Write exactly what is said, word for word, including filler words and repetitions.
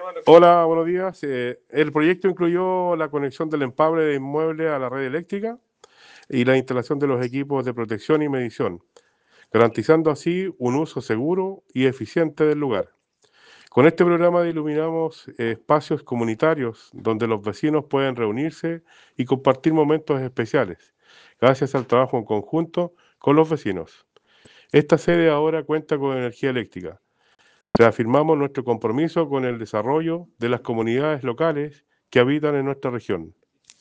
Hola, buenos días. Eh, el proyecto incluyó la conexión del empable de inmuebles a la red eléctrica y la instalación de los equipos de protección y medición, garantizando así un uso seguro y eficiente del lugar. Con este programa iluminamos eh, espacios comunitarios donde los vecinos pueden reunirse y compartir momentos especiales, gracias al trabajo en conjunto con los vecinos. Esta sede ahora cuenta con energía eléctrica. Reafirmamos nuestro compromiso con el desarrollo de las comunidades locales que habitan en nuestra región.